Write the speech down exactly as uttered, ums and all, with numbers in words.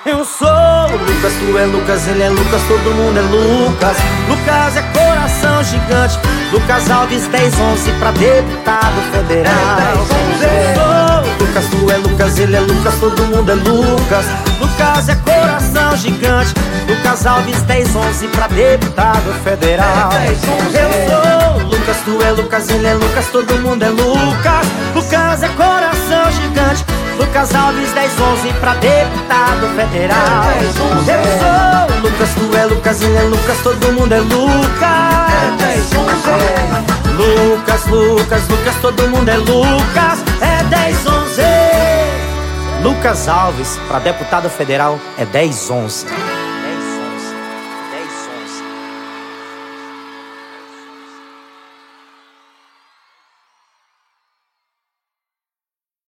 Eu sou Lucas, tu é Lucas, ele é Lucas, todo mundo é Lucas. Lucas é coração gigante. Lucas Alves dez onze pra deputado federal. Eu sou Lucas, tu é Lucas, ele é Lucas, todo mundo é Lucas. Lucas é coração gigante. Lucas Alves dez onze pra deputado federal. Eu sou Lucas, tu é Lucas, ele é Lucas, todo mundo é Lucas. Lucas é coração gigante. Lucas Alves dez onze pra deputado federal. Eu sou Lucas, tu é Lucas, ele é Lucas, todo mundo é Lucas. Lucas, Lucas, Lucas, todo mundo é Lucas. É dez onze. Lucas Alves pra deputado federal é dez onze.